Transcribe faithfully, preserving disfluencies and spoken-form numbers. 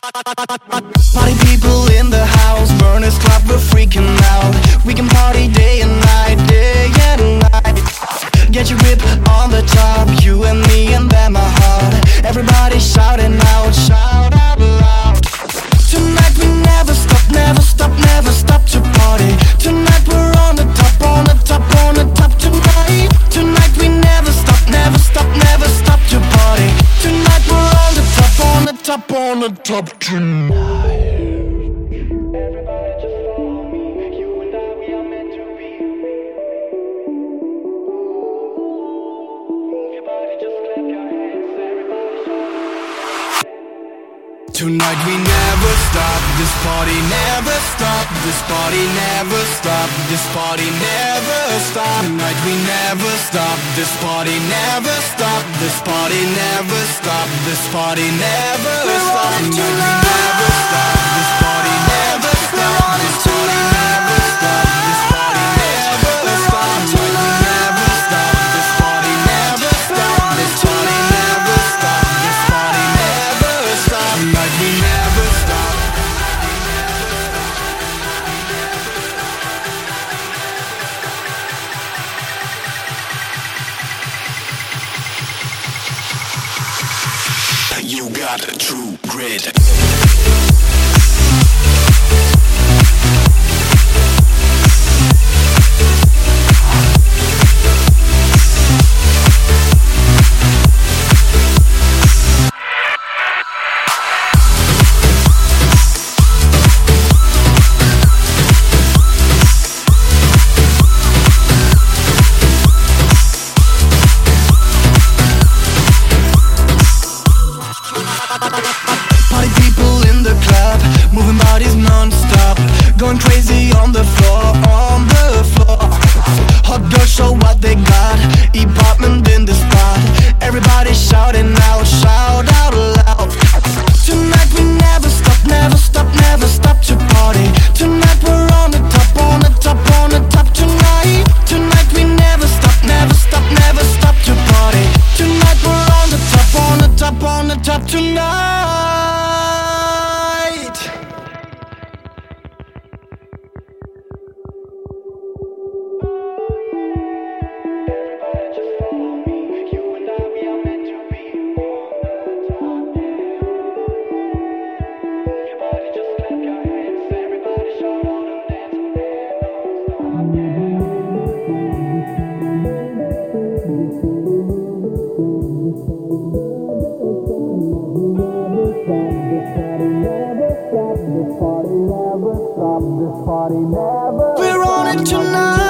Party people in the house, Burners Club, we're freaking out. We can party day and night, day and night. Get your grip on the top, you and me and then my heart. Everybody shouting out, shout out loud. Tonight we never stop, never stop, never stop to party. Tonight we're on the top, on the top, on the top tonight. Tonight we never stop, never stop, never stop to party. Tonight we're on the top, on the top, on the top tonight. Everybody just follow me, you and I, we are meant to be. Move your body, just clap your hands, everybody show me. Tonight we never stop, this party never stop, this party never stop, this party never stop. Tonight we never stop, this party never stop, this party never stop, this party never stop. Tonight we never stop, this party never stop, this party never stop, this party never stop. Tonight we never stop, this party never stop, this party never stop, this party never stop. Tonight we never stop. You got a true grit. Party people in the club, moving bodies non-stop, going crazy on the floor, on the floor. Hot girls show what they got, apartment in the spot. Everybody shouting out, shout out loud. Tonight we never stop, never stop, never stop to party. Tonight we're on the top, on the top, on the top tonight. Tonight we never stop, never stop, never stop to party. Tonight we're on the top, on the top, on the top tonight. We're on it tonight.